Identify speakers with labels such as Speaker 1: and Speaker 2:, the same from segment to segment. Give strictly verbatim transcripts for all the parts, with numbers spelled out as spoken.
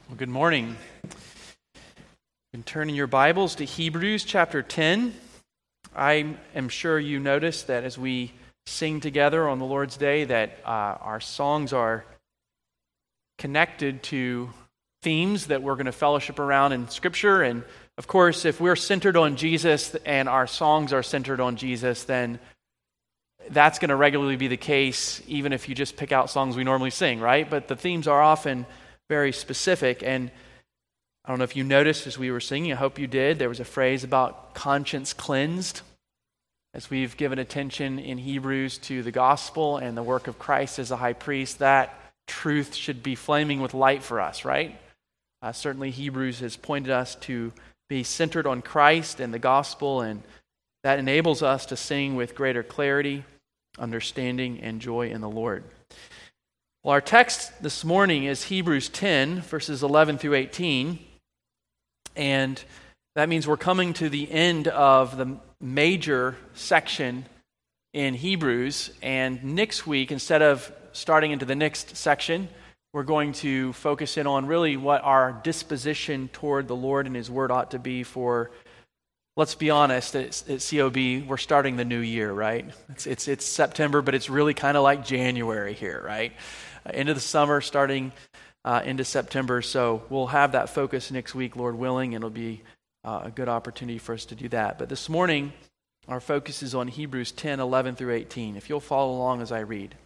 Speaker 1: Well, good morning. You can turn in your Bibles to Hebrews chapter ten. I am sure you noticed that as we sing together on the Lord's Day that uh, our songs are connected to themes that we're going to fellowship around in Scripture. And of course, if we're centered on Jesus and our songs are centered on Jesus, then that's going to regularly be the case, even if you just pick out songs we normally sing, right? But the themes are often very specific. And I don't know if you noticed as we were singing, I hope you did, there was a phrase about conscience cleansed. As we've given attention in Hebrews to the gospel and the work of Christ as a high priest, that truth should be flaming with light for us, right? Uh, certainly Hebrews has pointed us to be centered on Christ and the gospel, and that enables us to sing with greater clarity, understanding, and joy in the Lord. Well, our text this morning is Hebrews ten, verses eleven through eighteen, and that means we're coming to the end of the major section in Hebrews, and next week, instead of starting into the next section, we're going to focus in on really what our disposition toward the Lord and His Word ought to be for, let's be honest, at, at C O B, we're starting the new year, right? It's it's, it's September, but it's really kind of like January here, right? Uh, end of the summer, starting uh, into September, so we'll have that focus next week, Lord willing, and it'll be uh, a good opportunity for us to do that. But this morning, our focus is on Hebrews ten, eleven through eighteen. If you'll follow along as I read.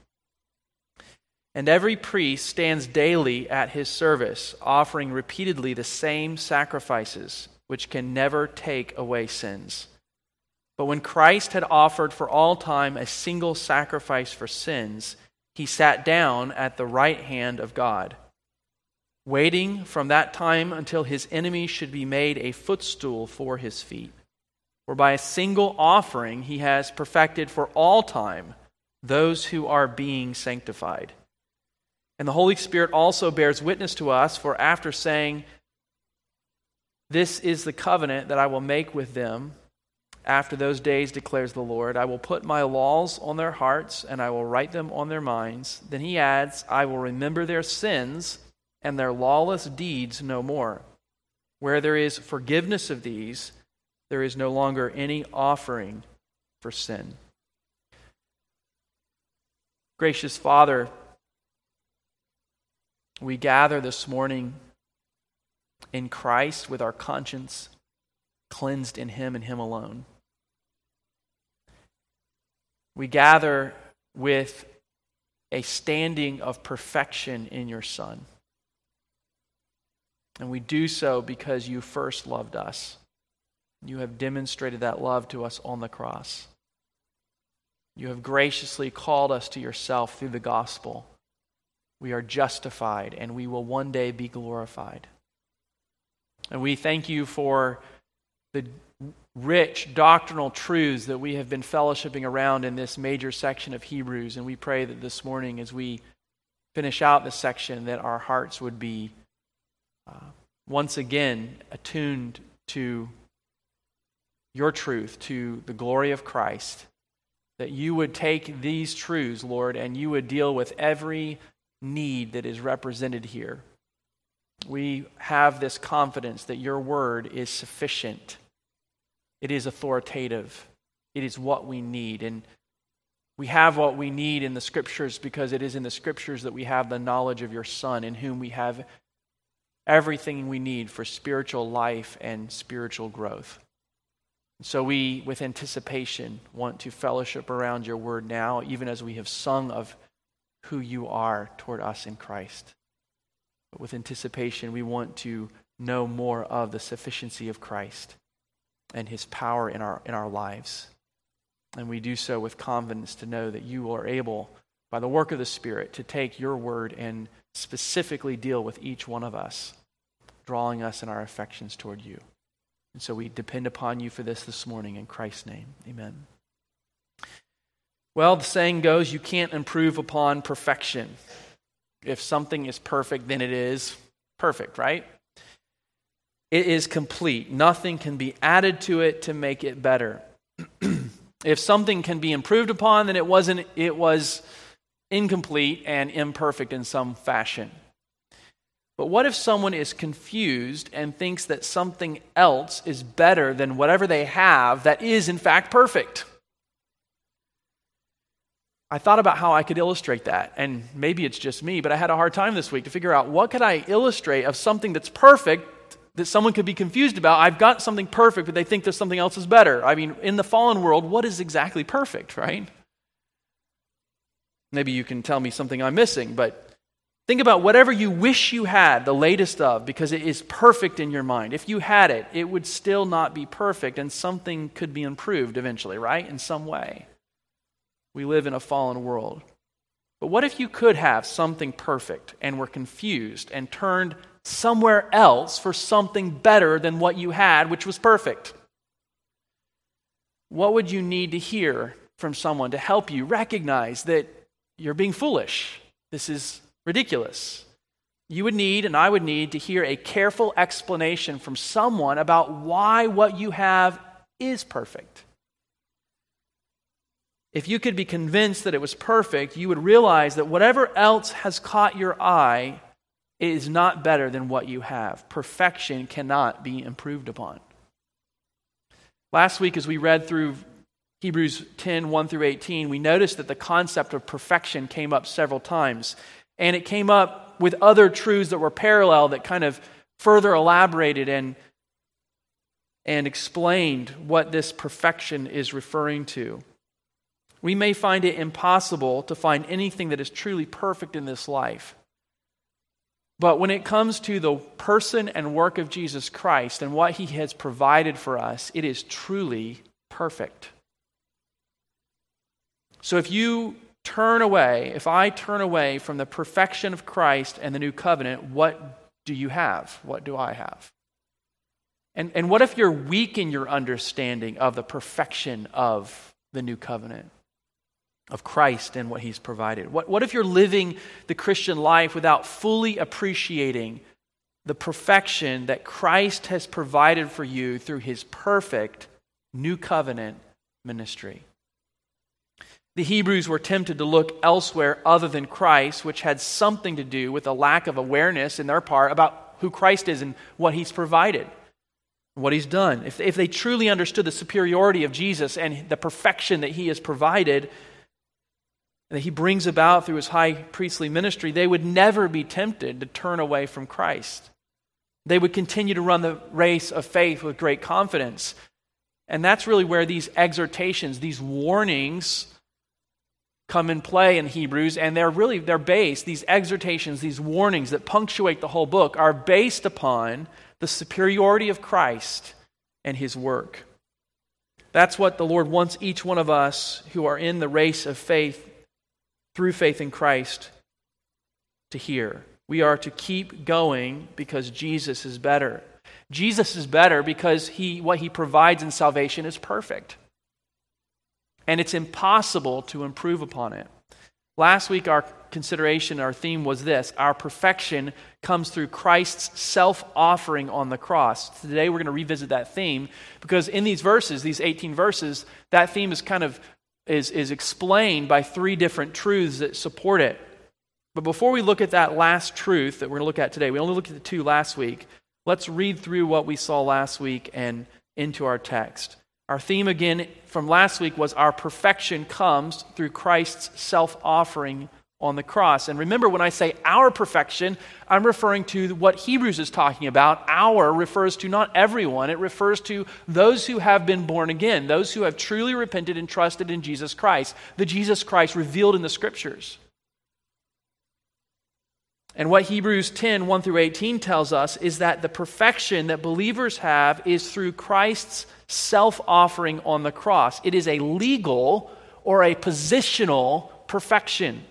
Speaker 1: And every priest stands daily at his service, offering repeatedly the same sacrifices, which can never take away sins. But when Christ had offered for all time a single sacrifice for sins, he sat down at the right hand of God, waiting from that time until his enemies should be made a footstool for his feet. For by a single offering he has perfected for all time those who are being sanctified. And the Holy Spirit also bears witness to us, for after saying, "This is the covenant that I will make with them after those days, declares the Lord. I will put my laws on their hearts, and I will write them on their minds." Then he adds, "I will remember their sins and their lawless deeds no more. Where there is forgiveness of these, there is no longer any offering for sin." Gracious Father, we gather this morning in Christ with our conscience cleansed in Him and Him alone. We gather with a standing of perfection in your Son. And we do so because you first loved us. You have demonstrated that love to us on the cross. You have graciously called us to yourself through the gospel. We are justified, and we will one day be glorified. And we thank you for the rich doctrinal truths that we have been fellowshipping around in this major section of Hebrews. And we pray that this morning, as we finish out this section, that our hearts would be uh, once again attuned to your truth, to the glory of Christ. That you would take these truths, Lord, and you would deal with every need that is represented here. We have this confidence that your word is sufficient. It is authoritative. It is what we need. And we have what we need in the Scriptures because it is in the Scriptures that we have the knowledge of your Son, in whom we have everything we need for spiritual life and spiritual growth. So we, with anticipation, want to fellowship around your word now, even as we have sung of who you are toward us in Christ. But with anticipation, we want to know more of the sufficiency of Christ and His power in our in our lives. And we do so with confidence to know that you are able, by the work of the Spirit, to take your word and specifically deal with each one of us, drawing us in our affections toward you. And so we depend upon you for this this morning in Christ's name. Amen. Well, the saying goes, you can't improve upon perfection. If something is perfect, then it is perfect, right? It is complete. Nothing can be added to it to make it better. If something can be improved upon, then it wasn't. It was incomplete and imperfect in some fashion. But what if someone is confused and thinks that something else is better than whatever they have that is in fact perfect? I thought about how I could illustrate that, and maybe it's just me, but I had a hard time this week to figure out what could I illustrate of something that's perfect that someone could be confused about. I've got something perfect, but they think there's something else is better. I mean, in the fallen world, what is exactly perfect, right? Maybe you can tell me something I'm missing, but think about whatever you wish you had the latest of, because it is perfect in your mind. If you had it, it would still not be perfect, and something could be improved eventually, right? In some way. We live in a fallen world. But what if you could have something perfect and were confused and turned somewhere else for something better than what you had, which was perfect? What would you need to hear from someone to help you recognize that you're being foolish? This is ridiculous. You would need, and I would need, to hear a careful explanation from someone about why what you have is perfect. If you could be convinced that it was perfect, you would realize that whatever else has caught your eye is not better than what you have. Perfection cannot be improved upon. Last week, as we read through Hebrews ten, one through eighteen, we noticed that the concept of perfection came up several times. And it came up with other truths that were parallel that kind of further elaborated and, and explained what this perfection is referring to. We may find it impossible to find anything that is truly perfect in this life. But when it comes to the person and work of Jesus Christ and what he has provided for us, it is truly perfect. So if you turn away, if I turn away from the perfection of Christ and the new covenant, what do you have? What do I have? And, and what if you're weak in your understanding of the perfection of the new covenant, of Christ and what he's provided? What, what if you're living the Christian life without fully appreciating the perfection that Christ has provided for you through his perfect new covenant ministry? The Hebrews were tempted to look elsewhere other than Christ, which had something to do with a lack of awareness in their part about who Christ is and what he's provided, what he's done. If, if they truly understood the superiority of Jesus and the perfection that he has provided, that he brings about through his high priestly ministry, they would never be tempted to turn away from Christ. They would continue to run the race of faith with great confidence. And that's really where these exhortations, these warnings come in play in Hebrews, and they're really, they're based, these exhortations, these warnings that punctuate the whole book are based upon the superiority of Christ and his work. That's what the Lord wants each one of us who are in the race of faith, through faith in Christ, to hear. We are to keep going because Jesus is better. Jesus is better because he, what he provides in salvation is perfect. And it's impossible to improve upon it. Last week, our consideration, our theme was this: our perfection comes through Christ's self-offering on the cross. Today, we're going to revisit that theme because in these verses, these eighteen verses, that theme is kind of is, is explained by three different truths that support it. But before we look at that last truth that we're going to look at today, we only looked at the two last week. Let's read through what we saw last week and into our text. Our theme again from last week was our perfection comes through Christ's self-offering on the cross. And remember, when I say our perfection, I'm referring to what Hebrews is talking about. Our refers to not everyone. It refers to those who have been born again, those who have truly repented and trusted in Jesus Christ, the Jesus Christ revealed in the Scriptures. And what Hebrews ten, one through eighteen tells us is that the perfection that believers have is through Christ's self-offering on the cross. It is a legal or a positional perfection.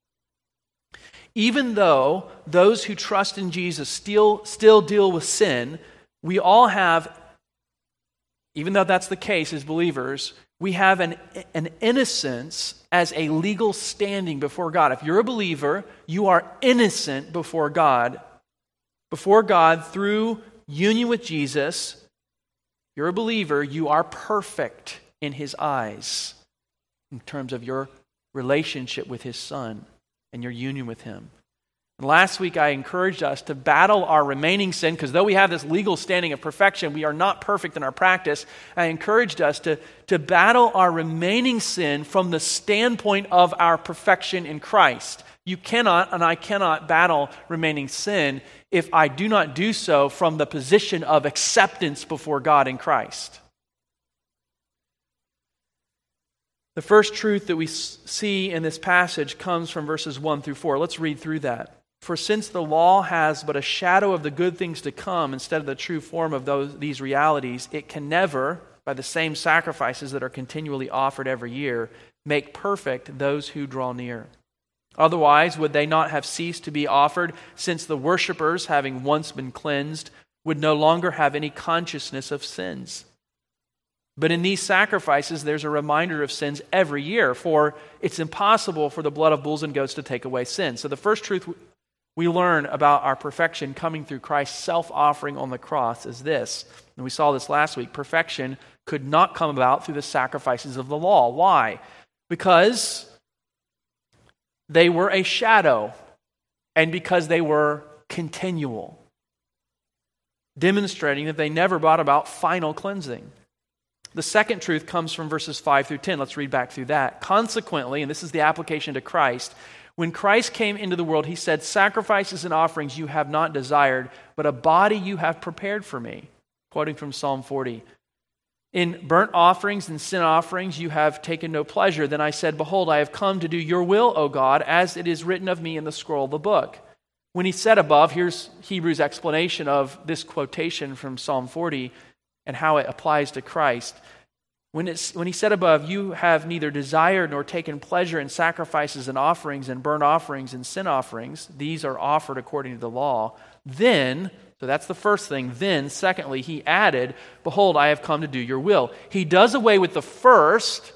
Speaker 1: Even though those who trust in Jesus still, still deal with sin, we all have, even though that's the case as believers, we have an, an innocence as a legal standing before God. If you're a believer, you are innocent before God. Before God, through union with Jesus, you're a believer, you are perfect in his eyes in terms of your relationship with his Son and your union with him. And last week I encouraged us to battle our remaining sin, because though we have this legal standing of perfection, we are not perfect in our practice. I encouraged us to, to battle our remaining sin from the standpoint of our perfection in Christ. You cannot, and I cannot battle remaining sin if I do not do so from the position of acceptance before God in Christ. The first truth that we see in this passage comes from verses one through four. Let's read through that. For since the law has but a shadow of the good things to come instead of the true form of those these realities, it can never, by the same sacrifices that are continually offered every year, make perfect those who draw near. Otherwise, would they not have ceased to be offered, since the worshipers, having once been cleansed, would no longer have any consciousness of sins? But in these sacrifices, there's a reminder of sins every year, for it's impossible for the blood of bulls and goats to take away sin. So the first truth we learn about our perfection coming through Christ's self-offering on the cross is this, and we saw this last week: perfection could not come about through the sacrifices of the law. Why? Because they were a shadow, and because they were continual, demonstrating that they never brought about final cleansing. The second truth comes from verses five through ten. Let's read back through that. Consequently, and this is the application to Christ, when Christ came into the world, he said, "Sacrifices and offerings you have not desired, but a body you have prepared for me." Quoting from Psalm forty. "In burnt offerings and sin offerings you have taken no pleasure. Then I said, Behold, I have come to do your will, O God, as it is written of me in the scroll of the book." When he said above, here's Hebrews' explanation of this quotation from Psalm forty and how it applies to Christ. When, it's, when he said above, "You have neither desired nor taken pleasure in sacrifices and offerings and burnt offerings and sin offerings," these are offered according to the law, "then," so that's the first thing, "then, secondly, he added, Behold, I have come to do your will." He does away with the first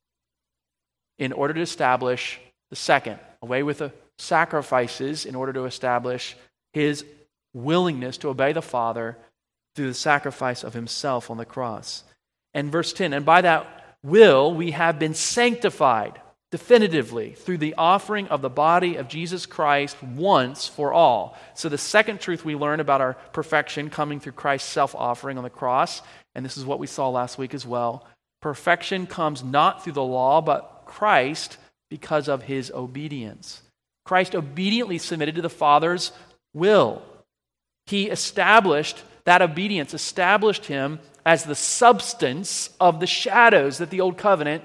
Speaker 1: in order to establish the second. Away with the sacrifices in order to establish his willingness to obey the Father through the sacrifice of himself on the cross. And verse ten, "And by that will we have been sanctified definitively through the offering of the body of Jesus Christ once for all." So the second truth we learn about our perfection coming through Christ's self-offering on the cross, and this is what we saw last week as well, perfection comes not through the law, but Christ because of his obedience. Christ obediently submitted to the Father's will. He established that obedience, established him as the substance of the shadows that the old covenant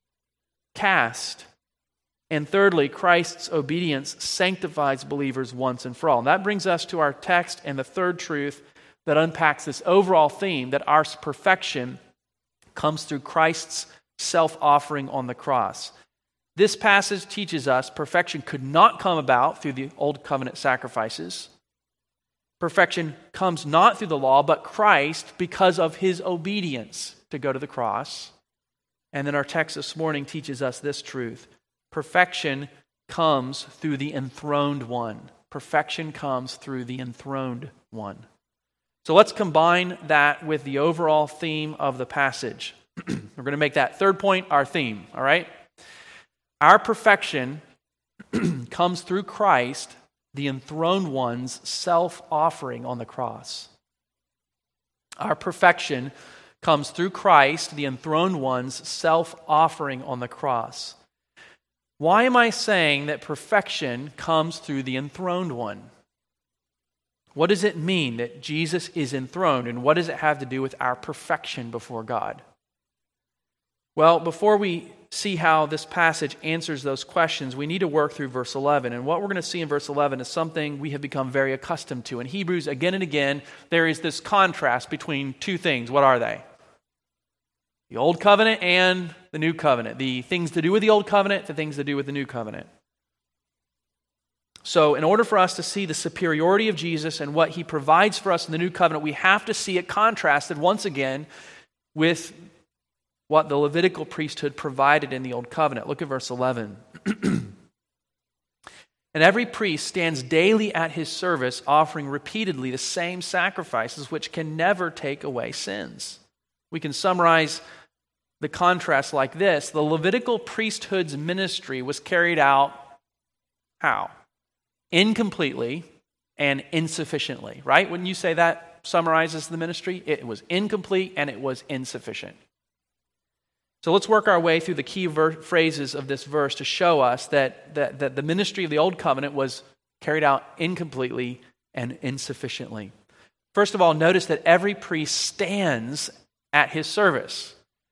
Speaker 1: cast. And thirdly, Christ's obedience sanctifies believers once and for all. And that brings us to our text and the third truth that unpacks this overall theme, that our perfection comes through Christ's self-offering on the cross. This passage teaches us perfection could not come about through the old covenant sacrifices. Perfection comes not through the law, but Christ because of his obedience to go to the cross. And then our text this morning teaches us this truth: perfection comes through the enthroned one. Perfection comes through the enthroned one. So let's combine that with the overall theme of the passage. We're going to make that third point our theme, all right? Our perfection comes through Christ, the enthroned one's self-offering on the cross. Our perfection comes through Christ, the enthroned one's self-offering on the cross. Why am I saying that perfection comes through the enthroned one? What does it mean that Jesus is enthroned, and what does it have to do with our perfection before God? Well, before we see how this passage answers those questions, we need to work through verse eleven. And what we're going to see in verse eleven is something we have become very accustomed to. In Hebrews, again and again, there is this contrast between two things. What are they? The Old Covenant and the New Covenant. The things to do with the Old Covenant, the things to do with the New Covenant. So in order for us to see the superiority of Jesus and what he provides for us in the New Covenant, we have to see it contrasted once again with what the Levitical priesthood provided in the Old Covenant. Look at verse eleven. "And every priest stands daily at his service, offering repeatedly the same sacrifices, which can never take away sins." We can summarize the contrast like this: the Levitical priesthood's ministry was carried out how? incompletely and insufficiently, right? Wouldn't you say that summarizes the ministry? It was incomplete and it was insufficient. So let's work our way through the key ver- phrases of this verse to show us that, that, that the ministry of the Old Covenant was carried out incompletely and insufficiently. First of all, notice that every priest stands at his service.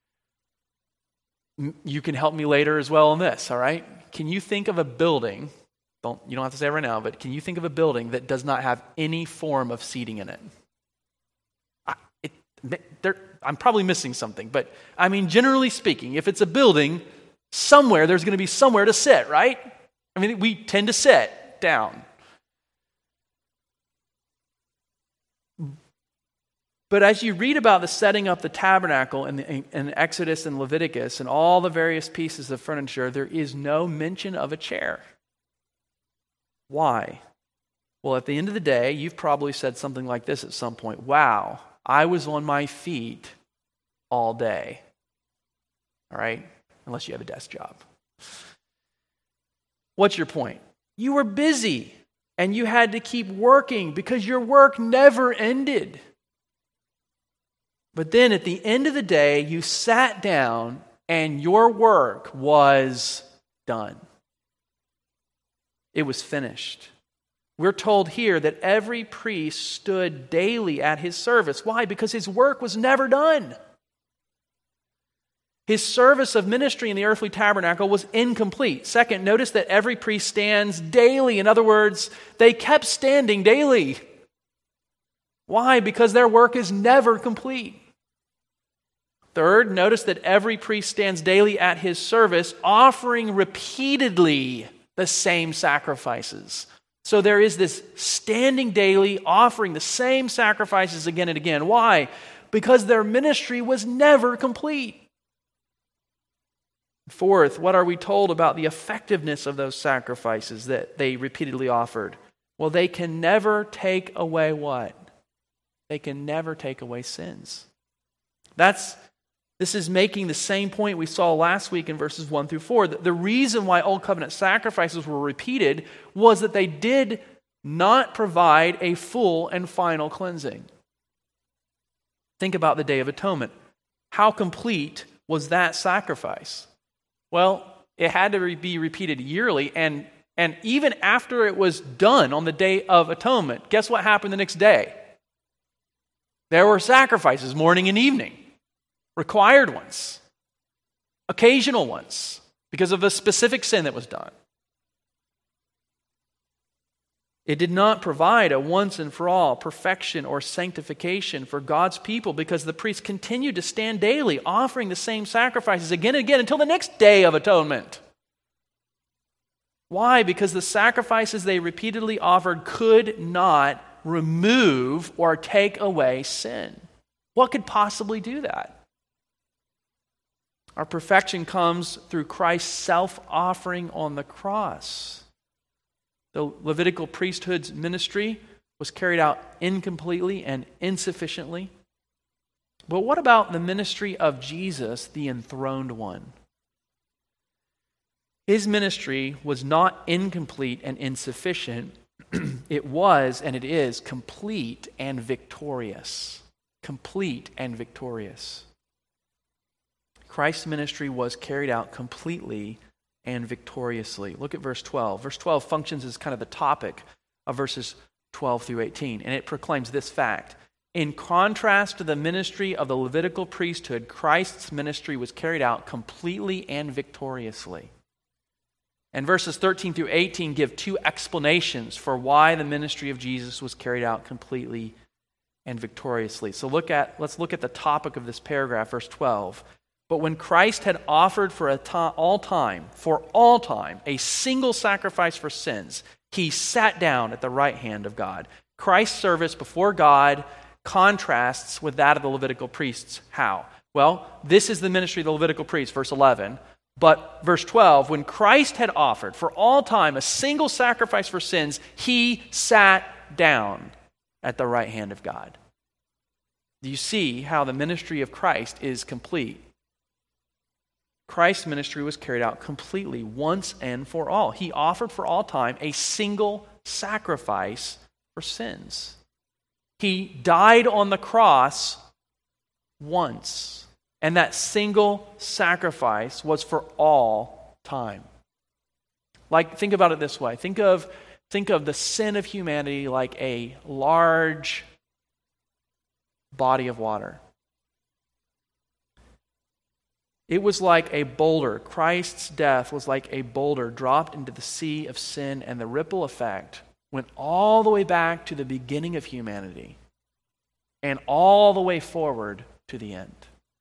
Speaker 1: You can help me later as well on this, all right? Can you think of a building, don't, you don't have to say it right now, but can you think of a building that does not have any form of seating in it? I, it there, I'm probably missing something, but I mean, generally speaking, if it's a building, somewhere there's going to be somewhere to sit, right? I mean, we tend to sit down. But as you read about the setting up the tabernacle in, the, in Exodus and Leviticus and all the various pieces of furniture, there is no mention of a chair. Why? Well, at the end of the day, you've probably said something like this at some point. Wow, I was on my feet all day. All right? Unless you have a desk job. What's your point? You were busy and you had to keep working because your work never ended. But then at the end of the day, you sat down and your work was done. It was finished. We're told here that every priest stood daily at his service. Why? Because his work was never done. His service of ministry in the earthly tabernacle was incomplete. Second, notice that every priest stands daily. In other words, they kept standing daily. Why? Because their work is never complete. Third, notice that every priest stands daily at his service, offering repeatedly the same sacrifices. So there is this standing daily, offering the same sacrifices again and again. Why? Because their ministry was never complete. Fourth, what are we told about the effectiveness of those sacrifices that they repeatedly offered? Well, they can never take away what? They can never take away sins. That's This is making the same point we saw last week in verses one through four. The reason why Old Covenant sacrifices were repeated was that they did not provide a full and final cleansing. Think about the Day of Atonement. How complete was that sacrifice? Well, it had to be repeated yearly, and, and even after it was done on the Day of Atonement, guess what happened the next day? There were sacrifices morning and evening. Required ones, occasional ones, because of a specific sin that was done. It did not provide a once and for all perfection or sanctification for God's people because the priests continued to stand daily, offering the same sacrifices again and again until the next Day of Atonement. Why? Because the sacrifices they repeatedly offered could not remove or take away sin. What could possibly do that? Our perfection comes through Christ's self-offering on the cross. The Levitical priesthood's ministry was carried out incompletely and insufficiently. But what about the ministry of Jesus, the enthroned one? His ministry was not incomplete and insufficient. It was, and it is, complete and victorious. Complete and victorious. Christ's ministry was carried out completely and victoriously. Look at verse twelve. Verse twelve functions as kind of the topic of verses twelve through eighteen, and it proclaims this fact. In contrast to the ministry of the Levitical priesthood, Christ's ministry was carried out completely and victoriously. And verses thirteen through eighteen give two explanations for why the ministry of Jesus was carried out completely and victoriously. So look at let's look at the topic of this paragraph, verse twelve. But when Christ had offered for a to- all time, for all time, a single sacrifice for sins, he sat down at the right hand of God. Christ's service before God contrasts with that of the Levitical priests. How? Well, this is the ministry of the Levitical priests, verse eleven. But verse twelve, when Christ had offered for all time a single sacrifice for sins, he sat down at the right hand of God. Do you see how the ministry of Christ is complete? Christ's ministry was carried out completely, once and for all. He offered for all time a single sacrifice for sins. He died on the cross once, and that single sacrifice was for all time. Like, think about it this way. Think of, think of the sin of humanity like a large body of water. It was like a boulder. Christ's death was like a boulder dropped into the sea of sin, and the ripple effect went all the way back to the beginning of humanity and all the way forward to the end.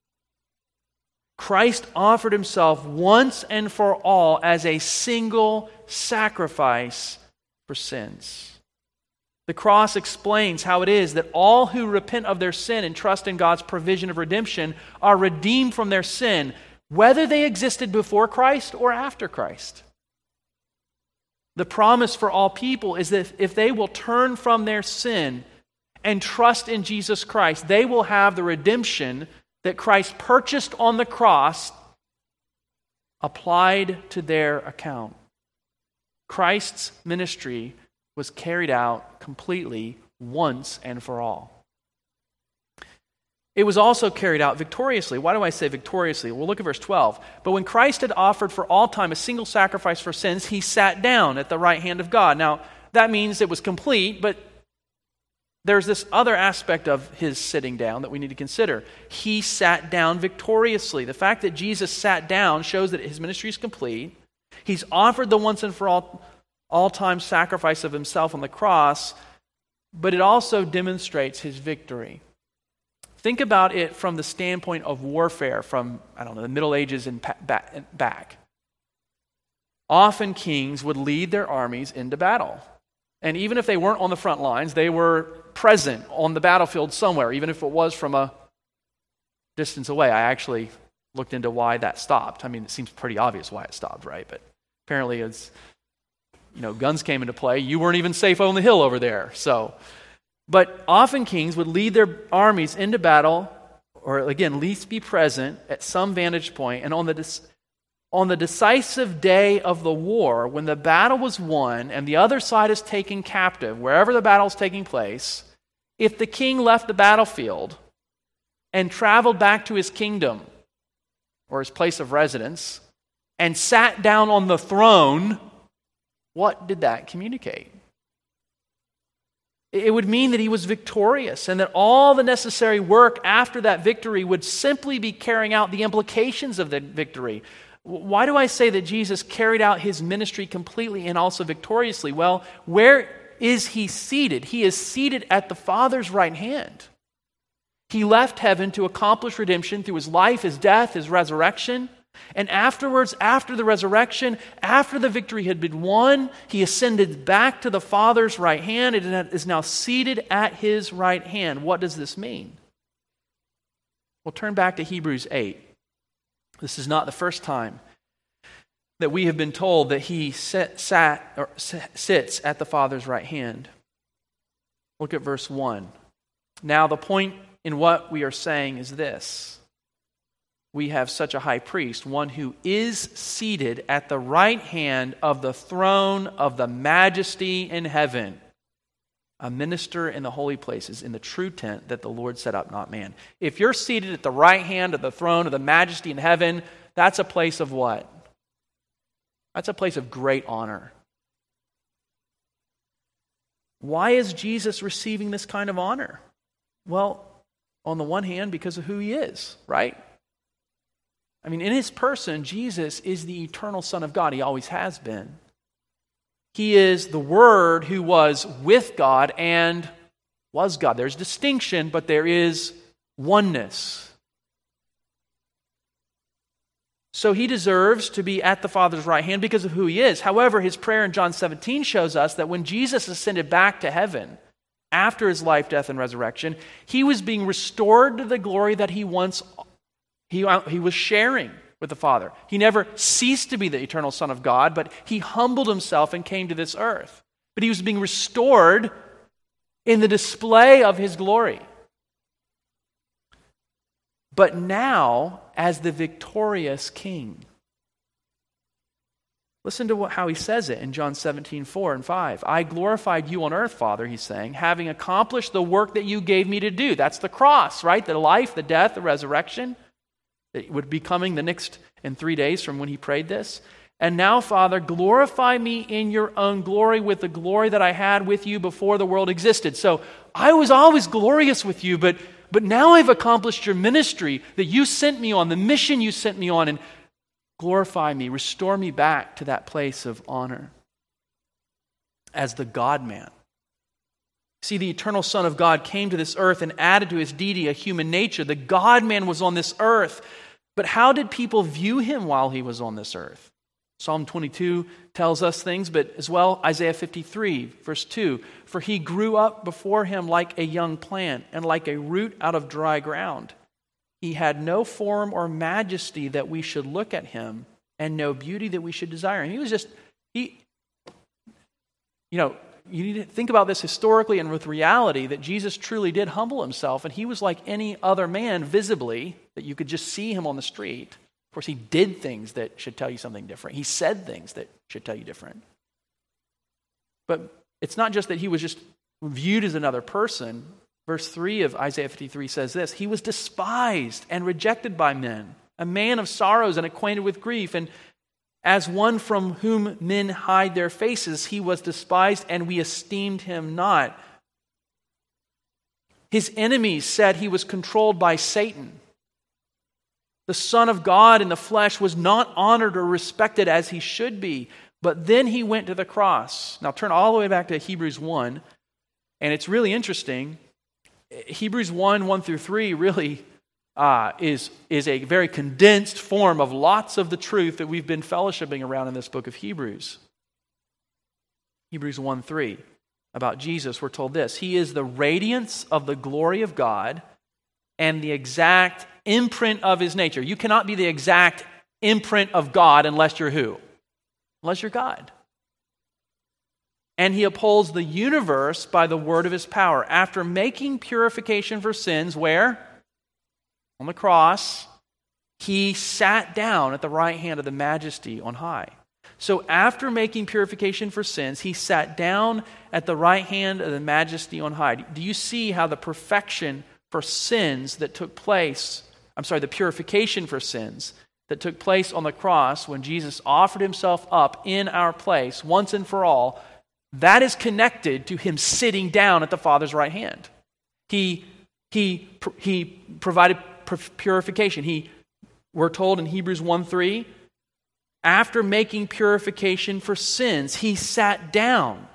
Speaker 1: Christ offered himself once and for all as a single sacrifice for sins. The cross explains how it is that all who repent of their sin and trust in God's provision of redemption are redeemed from their sin, whether they existed before Christ or after Christ. The promise for all people is that if they will turn from their sin and trust in Jesus Christ, they will have the redemption that Christ purchased on the cross applied to their account. Christ's ministry was carried out completely once and for all. It was also carried out victoriously. Why do I say victoriously? Well, look at verse twelve. But when Christ had offered for all time a single sacrifice for sins, he sat down at the right hand of God. Now, that means it was complete, but there's this other aspect of his sitting down that we need to consider. He sat down victoriously. The fact that Jesus sat down shows that his ministry is complete. He's offered the once and for all all-time sacrifice of himself on the cross, but it also demonstrates his victory. Think about it from the standpoint of warfare from, I don't know, the Middle Ages and back. Often kings would lead their armies into battle. And even if they weren't on the front lines, they were present on the battlefield somewhere, even if it was from a distance away. I actually looked into why that stopped. I mean, it seems pretty obvious why it stopped, right? But apparently it's, you know, guns came into play. You weren't even safe on the hill over there. So, but often kings would lead their armies into battle, or again, at least be present at some vantage point. And on the on the decisive day of the war, when the battle was won and the other side is taken captive, wherever the battle is taking place, if the king left the battlefield and traveled back to his kingdom or his place of residence and sat down on the throne, what did that communicate? It would mean that he was victorious and that all the necessary work after that victory would simply be carrying out the implications of the victory. Why do I say that Jesus carried out his ministry completely and also victoriously? Well, where is he seated? He is seated at the Father's right hand. He left heaven to accomplish redemption through his life, his death, his resurrection. And afterwards, after the resurrection, after the victory had been won, he ascended back to the Father's right hand and is now seated at his right hand. What does this mean? We'll turn back to Hebrews eight. This is not the first time that we have been told that he sit, sat or sits at the Father's right hand. Look at verse one. Now the point in what we are saying is this. We have such a high priest, one who is seated at the right hand of the throne of the majesty in heaven, a minister in the holy places, in the true tent that the Lord set up, not man. If you're seated at the right hand of the throne of the majesty in heaven, that's a place of what? That's a place of great honor. Why is Jesus receiving this kind of honor? Well, on the one hand, because of who he is, right? I mean, in his person, Jesus is the eternal Son of God. He always has been. He is the Word who was with God and was God. There's distinction, but there is oneness. So he deserves to be at the Father's right hand because of who he is. However, his prayer in John seventeen shows us that when Jesus ascended back to heaven after his life, death, and resurrection, he was being restored to the glory that he once He, he was sharing with the Father. He never ceased to be the eternal Son of God, but he humbled himself and came to this earth. But he was being restored in the display of his glory. But now, as the victorious king, Listen to what, how he says it in John seventeen, four and five. I glorified you on earth, Father, he's saying, having accomplished the work that you gave me to do. That's the cross, right? The life, the death, the resurrection that would be coming the next in three days from when he prayed this. And now, Father, glorify me in your own glory with the glory that I had with you before the world existed. So I was always glorious with you, but, but now I've accomplished your ministry that you sent me on, the mission you sent me on, and glorify me, restore me back to that place of honor as the God-man. See, the eternal Son of God came to this earth and added to his deity a human nature. The God-man was on this earth. But how did people view him while he was on this earth? Psalm twenty-two tells us things, but as well Isaiah fifty-three, verse two. For he grew up before him like a young plant and like a root out of dry ground. He had no form or majesty that we should look at him, and no beauty that we should desire him. He was just, he, you know, you need to think about this historically and with reality, that Jesus truly did humble himself, and he was like any other man visibly, that you could just see him on the street. Of course, he did things that should tell you something different. He said things that should tell you different. But it's not just that he was just viewed as another person. Verse three of Isaiah fifty-three says this, he was despised and rejected by men, a man of sorrows and acquainted with grief, and as one from whom men hide their faces, he was despised and we esteemed him not. His enemies said he was controlled by Satan. The Son of God in the flesh was not honored or respected as he should be, but then he went to the cross. Now turn all the way back to Hebrews one, and it's really interesting. Hebrews one, one through three really uh, is, is a very condensed form of lots of the truth that we've been fellowshipping around in this book of Hebrews. Hebrews one, three, about Jesus, we're told this, he is the radiance of the glory of God and the exact imprint of his nature. You cannot be the exact imprint of God unless you're who? Unless you're God. And he upholds the universe by the word of his power. After making purification for sins, where? On the cross, he sat down at the right hand of the majesty on high. So after making purification for sins, he sat down at the right hand of the majesty on high. Do you see how the perfection for sins that took place, I'm sorry, the purification for sins that took place on the cross when Jesus offered himself up in our place once and for all, that is connected to him sitting down at the Father's right hand. He, he, he provided purification. He, we're told in Hebrews one three, after making purification for sins, he sat down.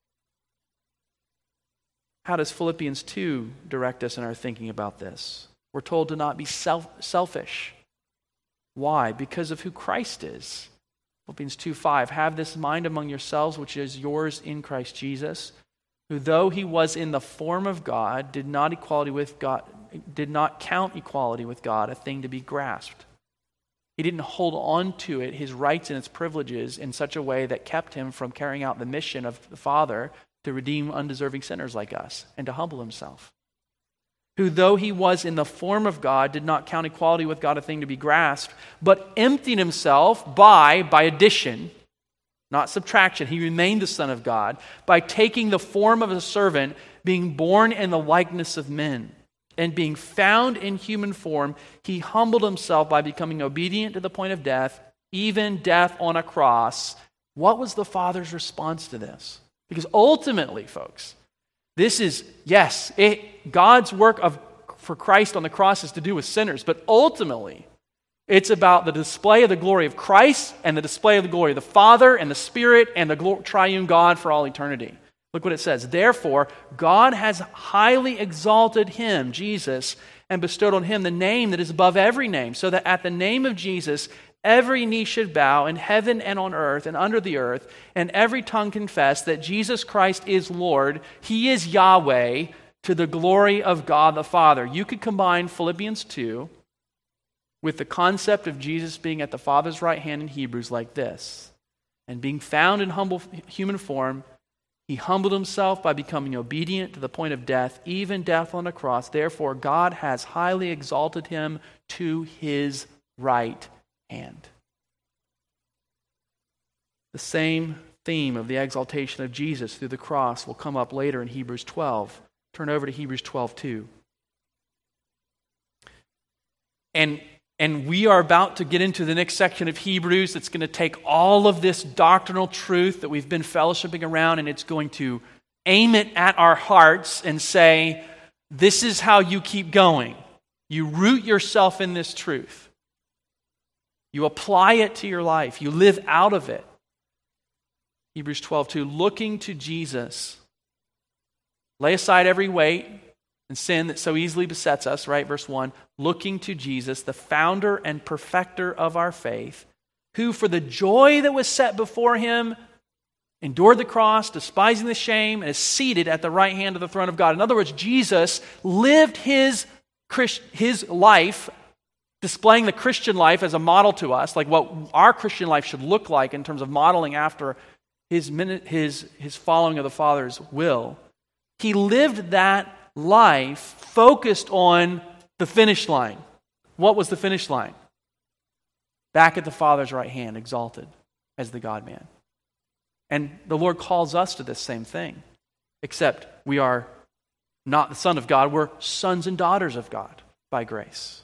Speaker 1: How does Philippians two direct us in our thinking about this? We're told to not be self, selfish. Why? Because of who Christ is. Philippians two five, have this mind among yourselves, which is yours in Christ Jesus, who though he was in the form of God, did not equality with God, did not count equality with God a thing to be grasped. He didn't hold on to it, his rights and its privileges, in such a way that kept him from carrying out the mission of the Father to redeem undeserving sinners like us and to humble himself. Who though he was in the form of God, did not count equality with God a thing to be grasped, but emptied himself by, by addition, not subtraction. He remained the Son of God by taking the form of a servant, being born in the likeness of men. And being found in human form, he humbled himself by becoming obedient to the point of death, even death on a cross. What was the Father's response to this? Because ultimately, folks, this is, yes, it, God's work of for Christ on the cross is to do with sinners, but ultimately, it's about the display of the glory of Christ and the display of the glory of the Father and the Spirit and the glor- triune God for all eternity. Look what it says. Therefore, God has highly exalted him, Jesus, and bestowed on him the name that is above every name, so that at the name of Jesus, every knee should bow in heaven and on earth and under the earth, and every tongue confess that Jesus Christ is Lord. He is Yahweh, to the glory of God the Father. You could combine Philippians two with the concept of Jesus being at the Father's right hand in Hebrews like this. And being found in humble human form, he humbled himself by becoming obedient to the point of death, even death on a cross. Therefore, God has highly exalted him to his right hand. The same theme of the exaltation of Jesus through the cross will come up later in Hebrews twelve. Turn over to Hebrews twelve two. And, and we are about to get into the next section of Hebrews that's going to take all of this doctrinal truth that we've been fellowshipping around, and it's going to aim it at our hearts and say, this is how you keep going. You root yourself in this truth. You apply it to your life. You live out of it. Hebrews twelve two, looking to Jesus. Lay aside every weight and sin that so easily besets us, right? Verse one, looking to Jesus, the founder and perfecter of our faith, who for the joy that was set before him endured the cross, despising the shame, and is seated at the right hand of the throne of God. In other words, Jesus lived his, his life, displaying the Christian life as a model to us, like what our Christian life should look like in terms of modeling after his, his, his following of the Father's will. He lived that life focused on the finish line. What was the finish line? Back at the Father's right hand, exalted as the God-man. And the Lord calls us to this same thing, except we are not the Son of God, we're sons and daughters of God by grace.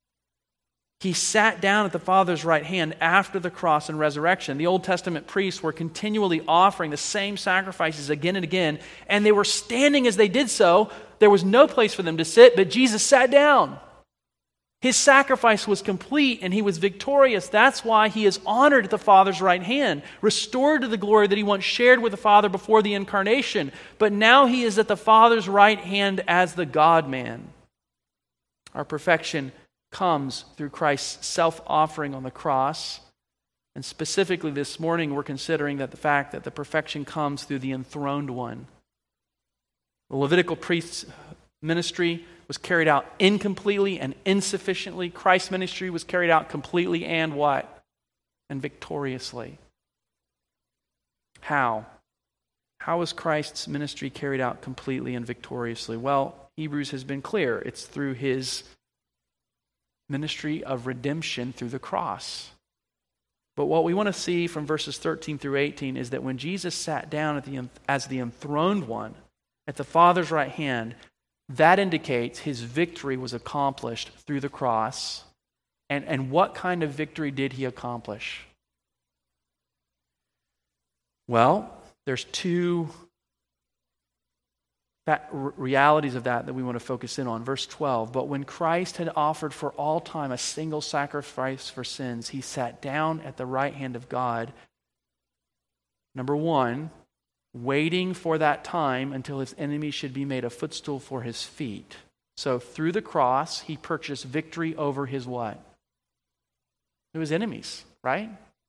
Speaker 1: He sat down at the Father's right hand after the cross and resurrection. The Old Testament priests were continually offering the same sacrifices again and again, and they were standing as they did so. There was no place for them to sit, but Jesus sat down. His sacrifice was complete and he was victorious. That's why he is honored at the Father's right hand, restored to the glory that he once shared with the Father before the incarnation. But now he is at the Father's right hand as the God-man. Our perfection comes through Christ's self-offering on the cross. And specifically this morning, we're considering that the fact that the perfection comes through the enthroned one. The Levitical priest's ministry was carried out incompletely and insufficiently. Christ's ministry was carried out completely and what? And victoriously. How? How was Christ's ministry carried out completely and victoriously? Well, Hebrews has been clear. It's through his ministry of redemption through the cross. But what we want to see from verses thirteen through eighteen is that when Jesus sat down at the, as the enthroned one at the Father's right hand, that indicates his victory was accomplished through the cross. And, and what kind of victory did he accomplish? Well, there's two that realities of that that we want to focus in on. Verse twelve, but when Christ had offered for all time a single sacrifice for sins, he sat down at the right hand of God. Number one, waiting for that time until his enemies should be made a footstool for his feet. So through the cross, he purchased victory over his what? It was enemies, right?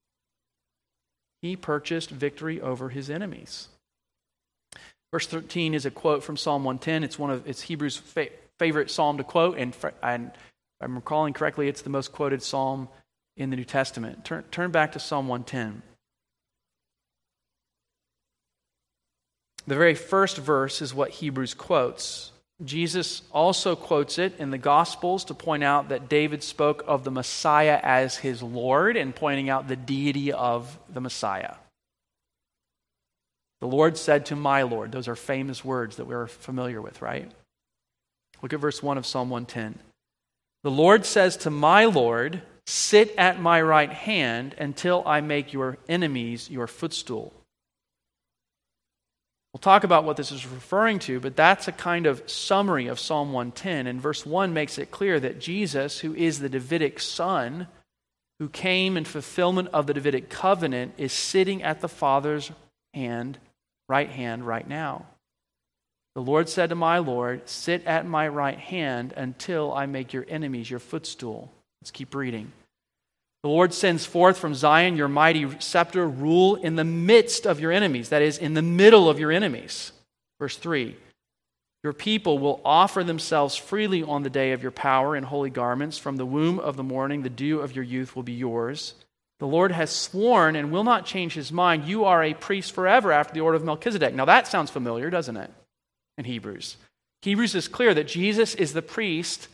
Speaker 1: He purchased victory over his enemies. Verse thirteen is a quote from Psalm one ten. It's one of it's Hebrews' fa- favorite psalm to quote, and, and if I'm recalling correctly, it's the most quoted psalm in the New Testament. Turn, turn back to Psalm one ten. The very first verse is what Hebrews quotes. Jesus also quotes it in the Gospels to point out that David spoke of the Messiah as his Lord and pointing out the deity of the Messiah. The Lord said to my Lord. Those are famous words that we're familiar with, right? Look at verse one of Psalm one ten. The Lord says to my Lord, sit at my right hand until I make your enemies your footstool. We'll talk about what this is referring to, but that's a kind of summary of Psalm one ten. And verse one makes it clear that Jesus, who is the Davidic son, who came in fulfillment of the Davidic covenant, is sitting at the Father's hand, right hand right now. The Lord said to my Lord, sit at my right hand until I make your enemies your footstool. Let's keep reading. The Lord sends forth from Zion your mighty scepter, rule in the midst of your enemies, that is, in the middle of your enemies. Verse three, your people will offer themselves freely on the day of your power in holy garments. From the womb of the morning, the dew of your youth will be yours. The Lord has sworn and will not change his mind. You are a priest forever after the order of Melchizedek. Now that sounds familiar, doesn't it, in Hebrews? Hebrews is clear that Jesus is the priest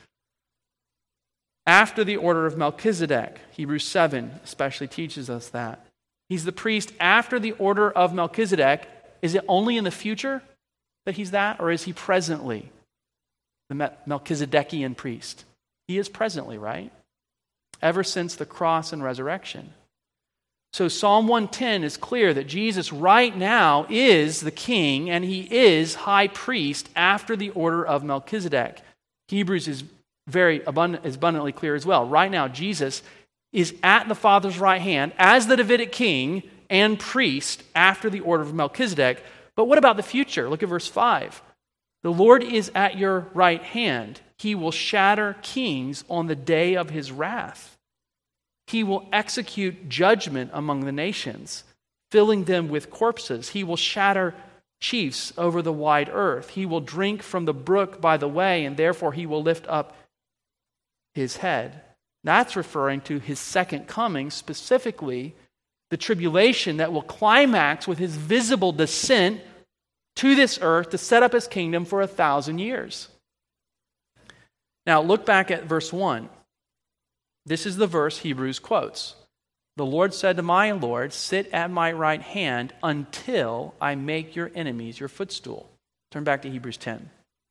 Speaker 1: after the order of Melchizedek. Hebrews seven especially teaches us that. He's the priest after the order of Melchizedek. Is it only in the future that he's that, or is he presently the Melchizedekian priest? He is presently, right? Ever since the cross and resurrection. So Psalm one ten is clear that Jesus right now is the king and he is high priest after the order of Melchizedek. Hebrews is very abundant, is abundantly clear as well. Right now, Jesus is at the Father's right hand as the Davidic king and priest after the order of Melchizedek. But what about the future? Look at verse five. The Lord is at your right hand. He will shatter kings on the day of his wrath. He will execute judgment among the nations, filling them with corpses. He will shatter chiefs over the wide earth. He will drink from the brook by the way, and therefore he will lift up his head. That's referring to his second coming, specifically the tribulation that will climax with his visible descent to this earth to set up his kingdom for a thousand years. Now look back at verse one. This is the verse Hebrews quotes. The Lord said to my Lord, sit at my right hand until I make your enemies your footstool. Turn back to Hebrews ten.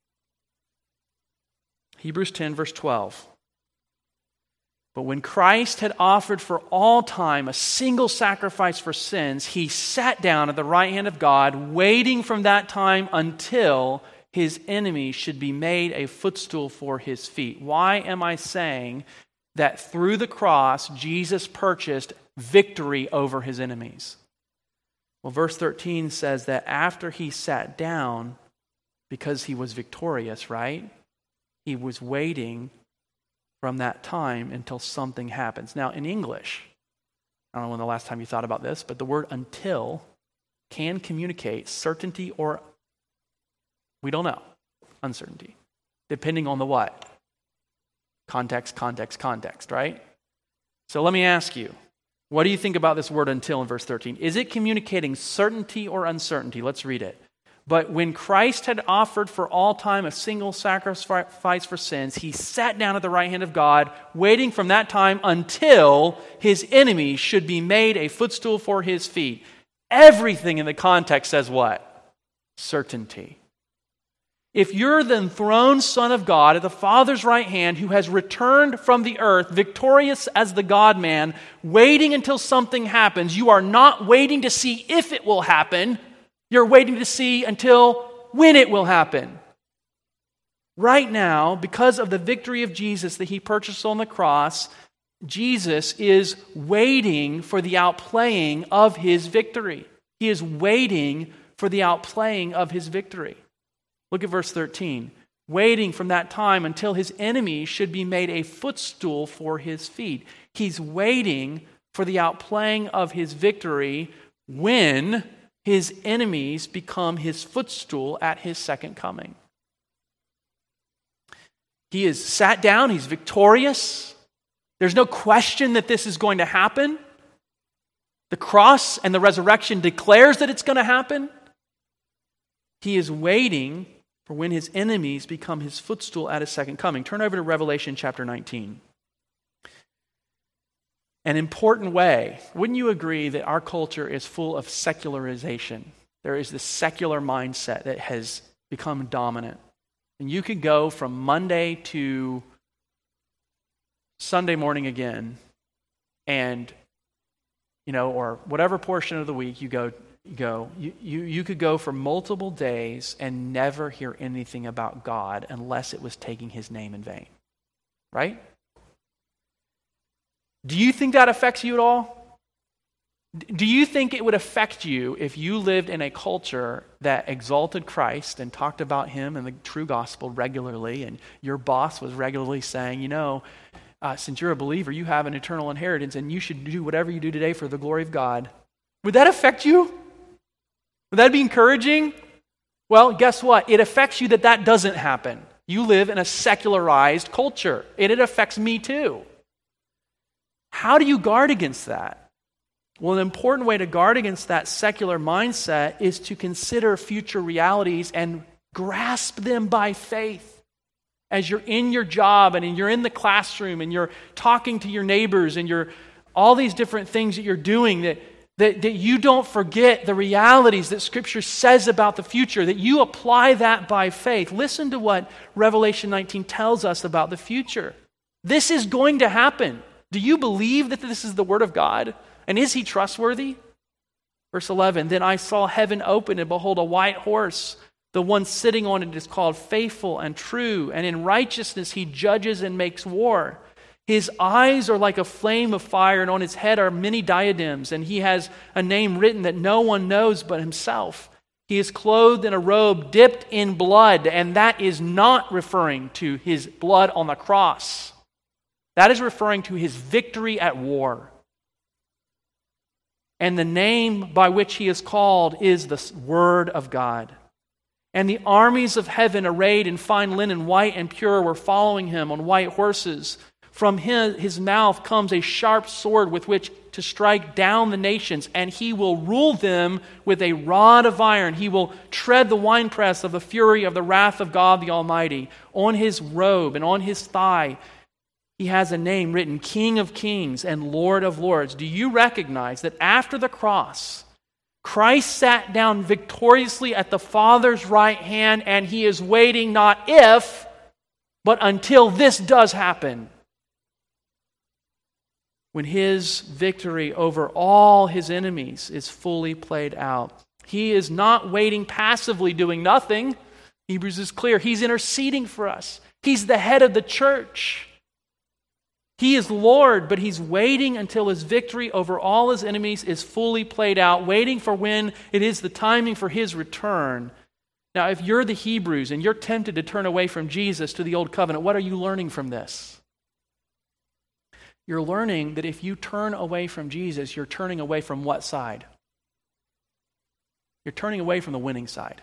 Speaker 1: Hebrews ten, verse twelve. But when Christ had offered for all time a single sacrifice for sins, he sat down at the right hand of God, waiting from that time until his enemies should be made a footstool for his feet. Why am I saying that through the cross, Jesus purchased victory over his enemies? Well, verse thirteen says that after he sat down, because he was victorious, right? He was waiting from that time until something happens. Now, in English, I don't know when the last time you thought about this, but the word until can communicate certainty or, we don't know, uncertainty, depending on the what? Context, context, context, right? So let me ask you, what do you think about this word until in verse thirteen? Is it communicating certainty or uncertainty? Let's read it. But when Christ had offered for all time a single sacrifice for sins, he sat down at the right hand of God, waiting from that time until his enemies should be made a footstool for his feet. Everything in the context says what? Certainty. If you're the enthroned Son of God at the Father's right hand who has returned from the earth, victorious as the God-man, waiting until something happens, you are not waiting to see if it will happen. You're waiting to see until when it will happen. Right now, because of the victory of Jesus that he purchased on the cross, Jesus is waiting for the outplaying of his victory. He is waiting for the outplaying of his victory. Look at verse thirteen. Waiting from that time until his enemies should be made a footstool for his feet. He's waiting for the outplaying of his victory when his enemies become his footstool at his second coming. He is sat down, he's victorious. There's no question that this is going to happen. The cross and the resurrection declares that it's going to happen. He is waiting for when his enemies become his footstool at his second coming. Turn over to Revelation chapter nineteen. An important way, wouldn't you agree that our culture is full of secularization? There is this secular mindset that has become dominant. And you could go from Monday to Sunday morning again, and, you know, or whatever portion of the week you go, you go, you, you, you could go for multiple days and never hear anything about God unless it was taking his name in vain. Right? Do you think that affects you at all? Do you think it would affect you if you lived in a culture that exalted Christ and talked about him and the true gospel regularly, and your boss was regularly saying, you know, uh, since you're a believer, you have an eternal inheritance and you should do whatever you do today for the glory of God? Would that affect you? Would that be encouraging? Well, guess what? It affects you that that doesn't happen. You live in a secularized culture, and it affects me too. How do you guard against that? Well, an important way to guard against that secular mindset is to consider future realities and grasp them by faith. As you're in your job and you're in the classroom and you're talking to your neighbors and you're all these different things that you're doing, that That, that you don't forget the realities that Scripture says about the future, that you apply that by faith. Listen to what Revelation nineteen tells us about the future. This is going to happen. Do you believe that this is the Word of God? And is He trustworthy? Verse eleven, then I saw heaven open, and behold, a white horse. The one sitting on it is called Faithful and True, and in righteousness he judges and makes war. His eyes are like a flame of fire, and on his head are many diadems, and he has a name written that no one knows but himself. He is clothed in a robe dipped in blood, and that is not referring to his blood on the cross. That is referring to his victory at war. And the name by which he is called is the Word of God. And the armies of heaven, arrayed in fine linen, white and pure, were following him on white horses. From his, his mouth comes a sharp sword with which to strike down the nations, and he will rule them with a rod of iron. He will tread the winepress of the fury of the wrath of God the Almighty. On his robe and on his thigh, he has a name written, King of Kings and Lord of Lords. Do you recognize that after the cross, Christ sat down victoriously at the Father's right hand, and he is waiting not if, but until this does happen, when his victory over all his enemies is fully played out. He is not waiting passively, doing nothing. Hebrews is clear. He's interceding for us. He's the head of the church. He is Lord, but he's waiting until his victory over all his enemies is fully played out, waiting for when it is the timing for his return. Now, if you're the Hebrews and you're tempted to turn away from Jesus to the old covenant, what are you learning from this? You're learning that if you turn away from Jesus, you're turning away from what side? You're turning away from the winning side.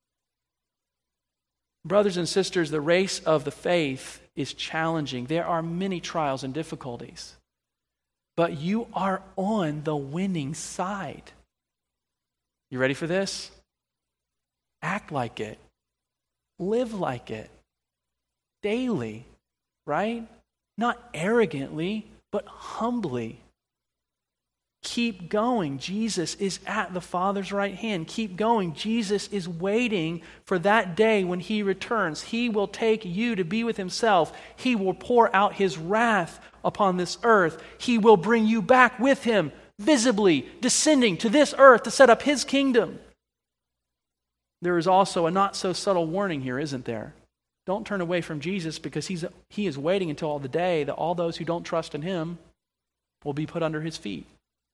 Speaker 1: Brothers and sisters, the race of the faith is challenging. There are many trials and difficulties. But you are on the winning side. You ready for this? Act like it. Live like it. Daily, right? Not arrogantly, but humbly. Keep going. Jesus is at the Father's right hand. Keep going. Jesus is waiting for that day when he returns. He will take you to be with himself. He will pour out his wrath upon this earth. He will bring you back with him, visibly descending to this earth to set up his kingdom. There is also a not so subtle warning here, isn't there? Don't turn away from Jesus, because he's, he is waiting until all the day that all those who don't trust in him will be put under his feet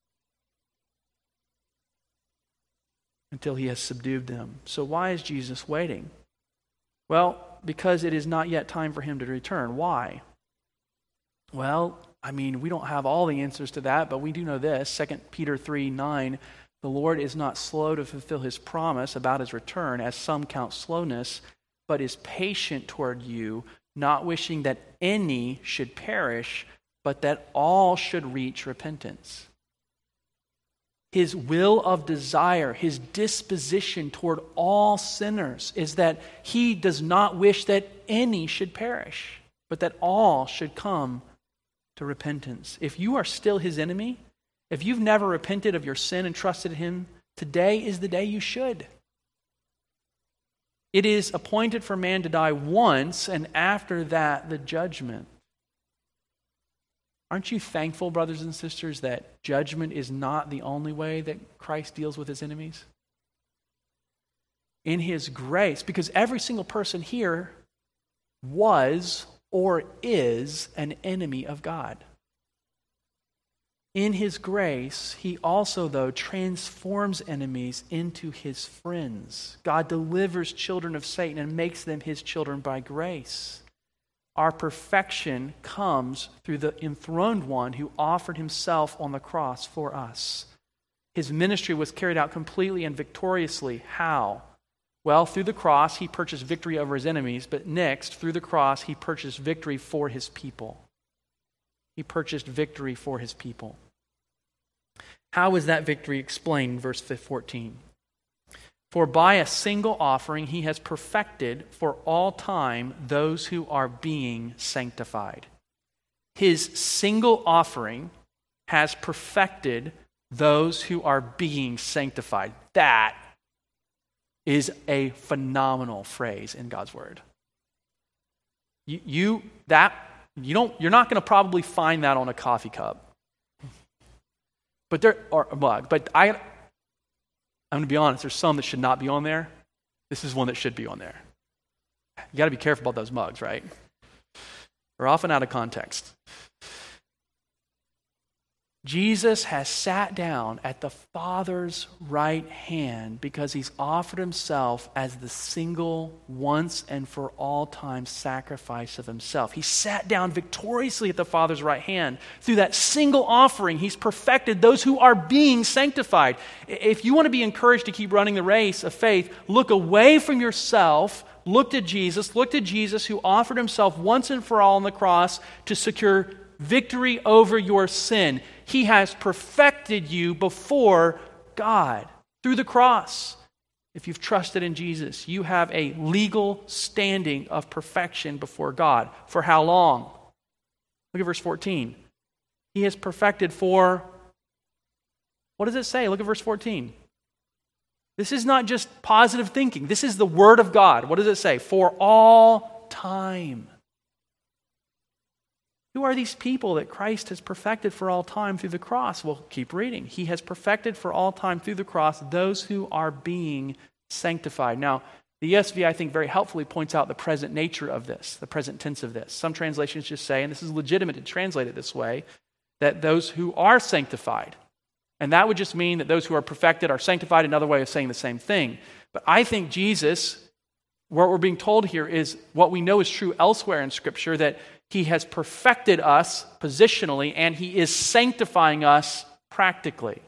Speaker 1: until he has subdued them. So why is Jesus waiting? Well, because it is not yet time for him to return. Why? Well, I mean, we don't have all the answers to that, but we do know this. Second Peter three nine, the Lord is not slow to fulfill his promise about his return, as some count slowness, but is patient toward you, not wishing that any should perish, but that all should reach repentance. His will of desire, his disposition toward all sinners is that he does not wish that any should perish, but that all should come to repentance. If you are still his enemy, if you've never repented of your sin and trusted him, today is the day you should. It is appointed for man to die once, and after that, the judgment. Aren't you thankful, brothers and sisters, that judgment is not the only way that Christ deals with his enemies? In his grace, because every single person here was or is an enemy of God. In his grace, he also, though, transforms enemies into his friends. God delivers children of Satan and makes them his children by grace. Our perfection comes through the enthroned one who offered himself on the cross for us. His ministry was carried out completely and victoriously. How? Well, through the cross, he purchased victory over his enemies, but next, through the cross, he purchased victory for his people. He purchased victory for his people. How is that victory explained in verse fourteen? For by a single offering he has perfected for all time those who are being sanctified. His single offering has perfected those who are being sanctified. That is a phenomenal phrase in God's word. You, you that you don't you're not going to probably find that on a coffee cup. But there or a mug, but I I'm going to be honest, there's some that should not be on there. This is one that should be on there. You got to be careful about those mugs, right? They're often out of context. Jesus has sat down at the Father's right hand because he's offered himself as the single, once and for all time sacrifice of himself. He sat down victoriously at the Father's right hand. Through that single offering, he's perfected those who are being sanctified. If you want to be encouraged to keep running the race of faith, look away from yourself, look to Jesus, look to Jesus who offered himself once and for all on the cross to secure victory over your sin. He has perfected you before God through the cross. If you've trusted in Jesus, you have a legal standing of perfection before God. For how long? Look at verse fourteen. He has perfected for, what does it say? Look at verse fourteen. This is not just positive thinking. This is the Word of God. What does it say? For all time. Who are these people that Christ has perfected for all time through the cross? Well, keep reading. He has perfected for all time through the cross those who are being sanctified. Now, the E S V, I think, very helpfully points out the present nature of this, the present tense of this. Some translations just say, and this is legitimate to translate it this way, that those who are sanctified. And that would just mean that those who are perfected are sanctified, another way of saying the same thing. But I think Jesus, what we're being told here is what we know is true elsewhere in Scripture, that he has perfected us positionally, and he is sanctifying us practically.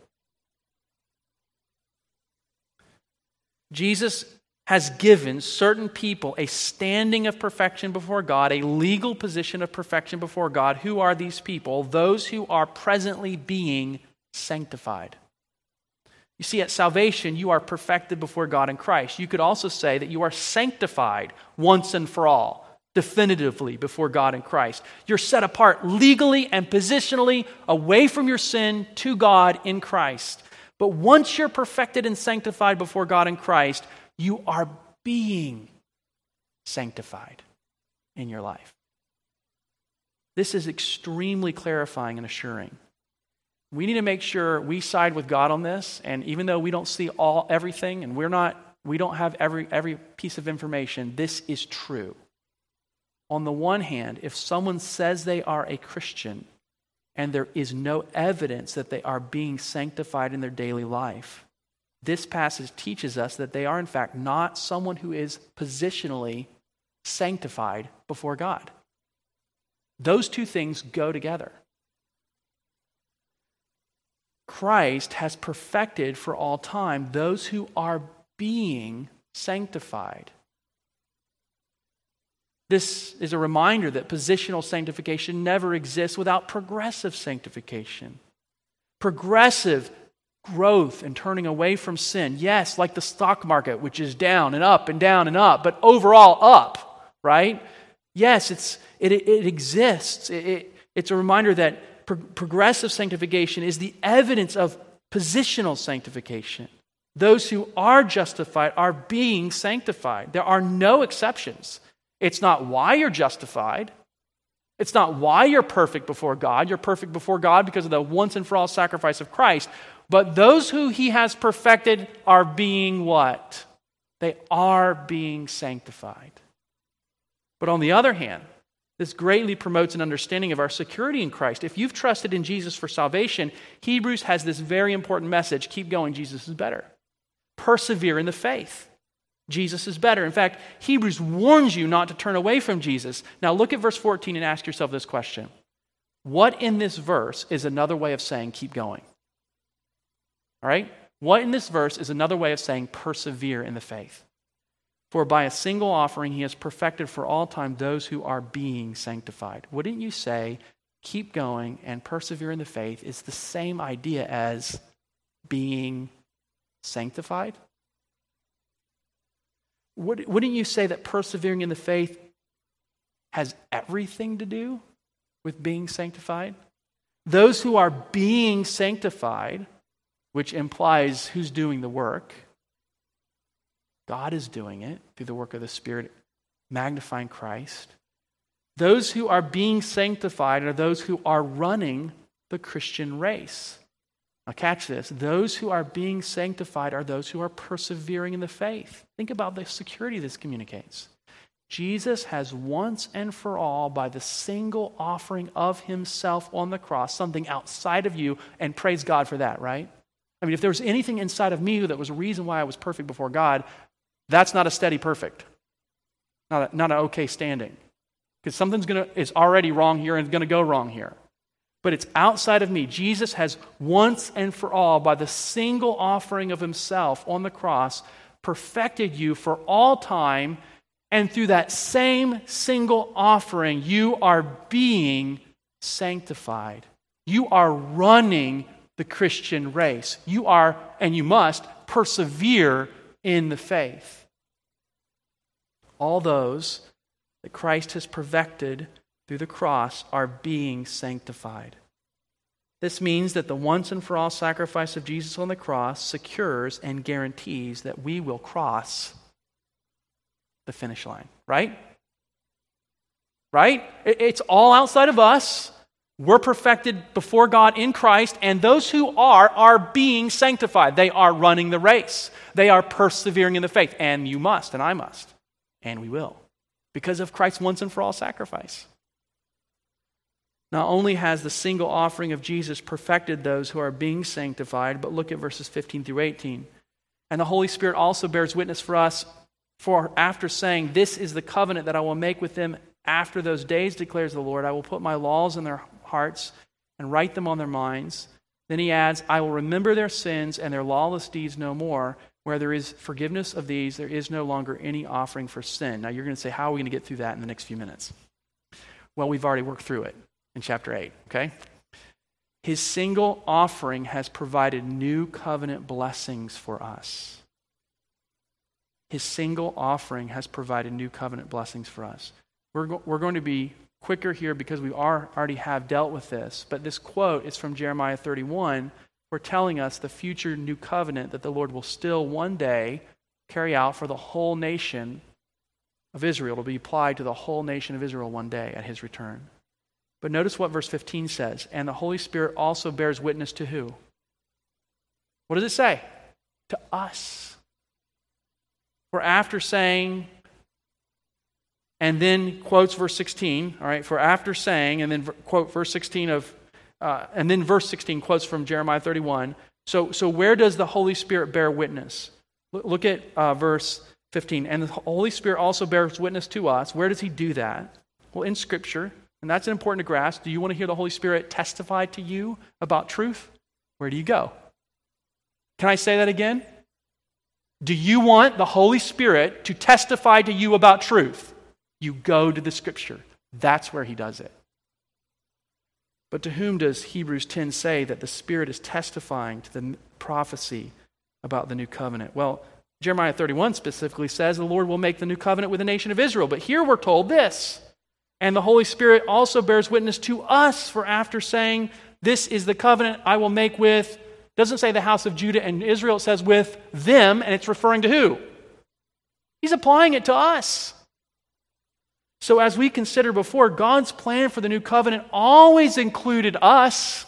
Speaker 1: Jesus has given certain people a standing of perfection before God, a legal position of perfection before God. Who are these people? Those who are presently being sanctified. You see, at salvation, you are perfected before God in Christ. You could also say that you are sanctified once and for all, definitively before God in Christ. You're set apart legally and positionally away from your sin to God in Christ. But once you're perfected and sanctified before God in Christ, you are being sanctified in your life. This is extremely clarifying and assuring. We need to make sure we side with God on this, and even though we don't see all everything and we're not we don't have every every piece of information, this is true. On the one hand, if someone says they are a Christian and there is no evidence that they are being sanctified in their daily life, this passage teaches us that they are in fact not someone who is positionally sanctified before God. Those two things go together. Christ has perfected for all time those who are being sanctified. This is a reminder that positional sanctification never exists without progressive sanctification. Progressive growth and turning away from sin. Yes, like the stock market, which is down and up and down and up, but overall up, right? Yes, it's it, it exists. It, it, it's a reminder that pro- progressive sanctification is the evidence of positional sanctification. Those who are justified are being sanctified. There are no exceptions. It's not why you're justified. It's not why you're perfect before God. You're perfect before God because of the once and for all sacrifice of Christ. But those who he has perfected are being what? They are being sanctified. But on the other hand, this greatly promotes an understanding of our security in Christ. If you've trusted in Jesus for salvation, Hebrews has this very important message. Keep going, Jesus is better. Persevere in the faith. Jesus is better. In fact, Hebrews warns you not to turn away from Jesus. Now look at verse fourteen and ask yourself this question. What in this verse is another way of saying keep going? All right? What in this verse is another way of saying persevere in the faith? For by a single offering he has perfected for all time those who are being sanctified. Wouldn't you say keep going and persevere in the faith is the same idea as being sanctified? Wouldn't you say that persevering in the faith has everything to do with being sanctified? Those who are being sanctified which implies who's doing the work. God is doing it through the work of the Spirit, magnifying Christ. Those who are being sanctified are those who are running the Christian race. Now catch this. Those who are being sanctified are those who are persevering in the faith. Think about the security this communicates. Jesus has once and for all, by the single offering of himself on the cross, something outside of you, and praise God for that, right? I mean, if there was anything inside of me that was a reason why I was perfect before God, that's not a steady perfect. Not a, not an okay standing. Because something's gonna is already wrong here and it's going to go wrong here. But it's outside of me. Jesus has once and for all, by the single offering of himself on the cross, perfected you for all time. And through that same single offering, you are being sanctified. You are running the Christian race. You are, and you must, persevere in the faith. All those that Christ has perfected through the cross are being sanctified. This means that the once and for all sacrifice of Jesus on the cross secures and guarantees that we will cross the finish line, right? Right? It's all outside of us. We're perfected before God in Christ, and those who are, are being sanctified. They are running the race. They are persevering in the faith, and you must, and I must, and we will, because of Christ's once and for all sacrifice. Not only has the single offering of Jesus perfected those who are being sanctified, but look at verses fifteen through eighteen. And the Holy Spirit also bears witness for us, for after saying, "This is the covenant that I will make with them after those days, declares the Lord. I will put my laws in their hearts and write them on their minds." Then he adds, "I will remember their sins and their lawless deeds no more. Where there is forgiveness of these, there is no longer any offering for sin." Now you're going to say, how are we going to get through that in the next few minutes? Well, we've already worked through it in chapter eight, okay? His single offering has provided new covenant blessings for us. His single offering has provided new covenant blessings for us. We're, go- we're going to be quicker here because we are already have dealt with this, but this quote is from Jeremiah thirty-one. We're telling us the future new covenant that the Lord will still one day carry out for the whole nation of Israel. It'll be applied to the whole nation of Israel one day at his return. But notice what verse fifteen says. And the Holy Spirit also bears witness to who? What does it say? To us. For after saying, and then quotes verse sixteen, all right, for after saying, and then quote verse sixteen of Uh, and then verse sixteen quotes from Jeremiah thirty-one. So, so where does the Holy Spirit bear witness? Look, look at uh, verse fifteen. And the Holy Spirit also bears witness to us. Where does he do that? Well, in Scripture. And that's important to grasp. Do you want to hear the Holy Spirit testify to you about truth? Where do you go? Can I say that again? Do you want the Holy Spirit to testify to you about truth? You go to the Scripture. That's where he does it. But to whom does Hebrews ten say that the Spirit is testifying to the prophecy about the new covenant? Well, Jeremiah thirty-one specifically says the Lord will make the new covenant with the nation of Israel. But here we're told this. And the Holy Spirit also bears witness to us, for after saying, "This is the covenant I will make with," doesn't say the house of Judah and Israel, it says with them, and it's referring to who? He's applying it to us. So as we consider before, God's plan for the new covenant always included us.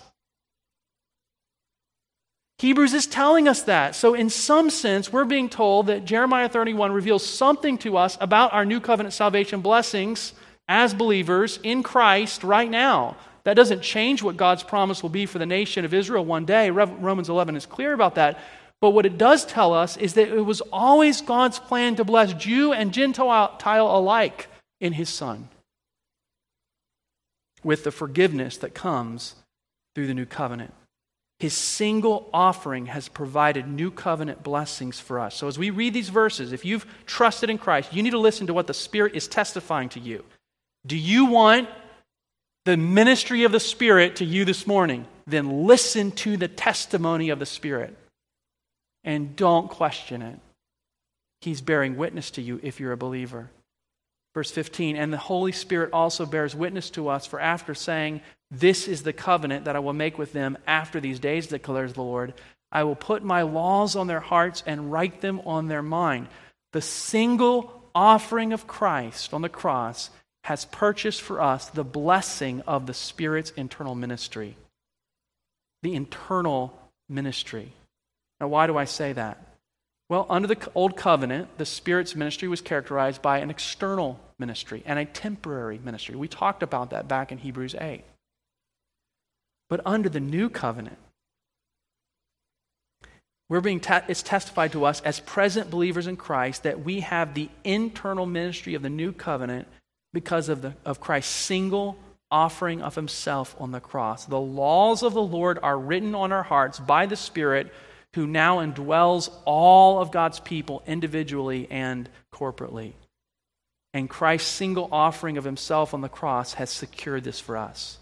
Speaker 1: Hebrews is telling us that. So in some sense, we're being told that Jeremiah thirty-one reveals something to us about our new covenant salvation blessings as believers in Christ right now. That doesn't change what God's promise will be for the nation of Israel one day. Romans eleven is clear about that. But what it does tell us is that it was always God's plan to bless Jew and Gentile alike in his Son, with the forgiveness that comes through the new covenant. His single offering has provided new covenant blessings for us. So as we read these verses, if you've trusted in Christ, you need to listen to what the Spirit is testifying to you. Do you want the ministry of the Spirit to you this morning? Then listen to the testimony of the Spirit and don't question it. He's bearing witness to you if you're a believer. Verse fifteen, and the Holy Spirit also bears witness to us, for after saying, "This is the covenant that I will make with them after these days, declares the Lord, I will put my laws on their hearts and write them on their mind. The single offering of Christ on the cross has purchased for us the blessing of the Spirit's internal ministry. The internal ministry. Now, why do I say that? Well, under the Old Covenant, the Spirit's ministry was characterized by an external ministry and a temporary ministry. We talked about that back in Hebrews eight. But under the New Covenant, we're being te- it's testified to us as present believers in Christ that we have the internal ministry of the New Covenant because of, the, of Christ's single offering of himself on the cross. The laws of the Lord are written on our hearts by the Spirit, who now indwells all of God's people individually and corporately. And Christ's single offering of himself on the cross has secured this for us.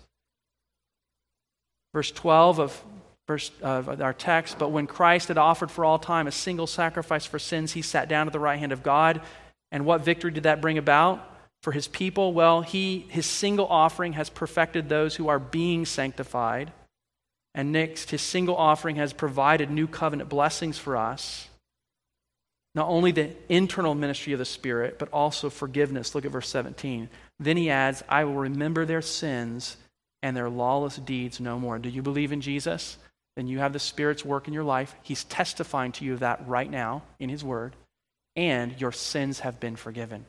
Speaker 1: Verse twelve of, verse, uh, of our text, but when Christ had offered for all time a single sacrifice for sins, he sat down at the right hand of God. And what victory did that bring about for his people? Well, he his single offering has perfected those who are being sanctified. And next, his single offering has provided new covenant blessings for us. Not only the internal ministry of the Spirit, but also forgiveness. Look at verse seventeen. Then he adds, I will remember their sins and their lawless deeds no more. Do you believe in Jesus? Then you have the Spirit's work in your life. He's testifying to you of that right now in his word. And your sins have been forgiven.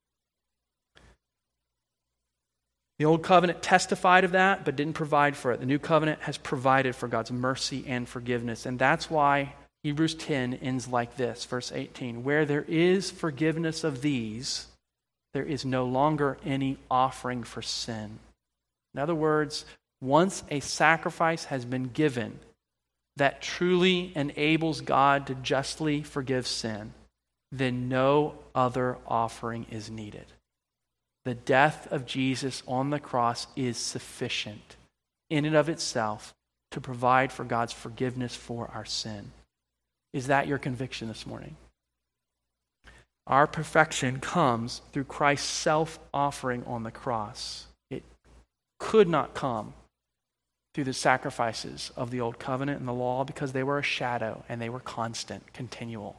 Speaker 1: The Old Covenant testified of that, but didn't provide for it. The New Covenant has provided for God's mercy and forgiveness. And that's why Hebrews ten ends like this, verse eighteen. Where there is forgiveness of these, there is no longer any offering for sin. In other words, once a sacrifice has been given that truly enables God to justly forgive sin, then no other offering is needed. The death of Jesus on the cross is sufficient in and of itself to provide for God's forgiveness for our sin. Is that your conviction this morning? Our perfection comes through Christ's self-offering on the cross. It could not come through the sacrifices of the Old Covenant and the law because they were a shadow and they were constant, continual.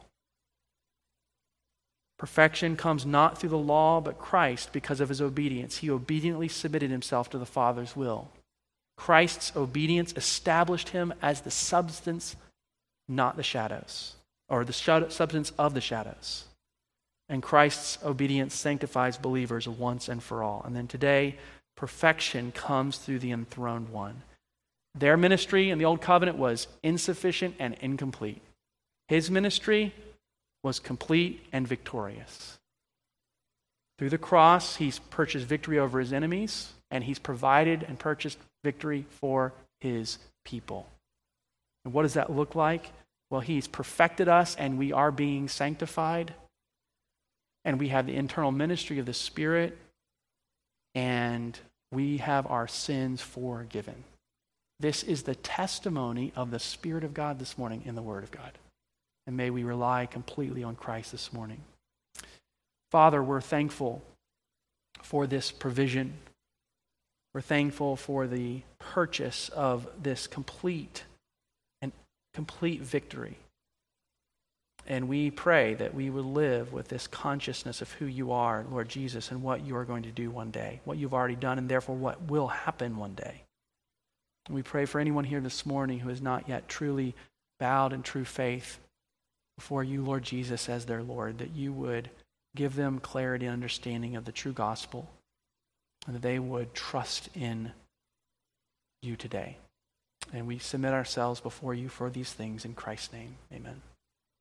Speaker 1: Perfection comes not through the law, but Christ because of his obedience. He obediently submitted himself to the Father's will. Christ's obedience established him as the substance, not the shadows, or the shadow, substance of the shadows. And Christ's obedience sanctifies believers once and for all. And then today, perfection comes through the enthroned one. Their ministry in the Old Covenant was insufficient and incomplete. His ministry was complete and victorious. Through the cross, he's purchased victory over his enemies, and he's provided and purchased victory for his people. And what does that look like? Well, he's perfected us, and we are being sanctified, and we have the internal ministry of the Spirit, and we have our sins forgiven. This is the testimony of the Spirit of God this morning in the Word of God. And may we rely completely on Christ this morning. Father, we're thankful for this provision. We're thankful for the purchase of this complete and complete victory. And we pray that we would live with this consciousness of who you are, Lord Jesus, and what you are going to do one day, what you've already done, and therefore what will happen one day. And we pray for anyone here this morning who has not yet truly bowed in true faith before you, Lord Jesus, as their Lord, that you would give them clarity and understanding of the true gospel, and that they would trust in you today. And we submit ourselves before you for these things in Christ's name. Amen.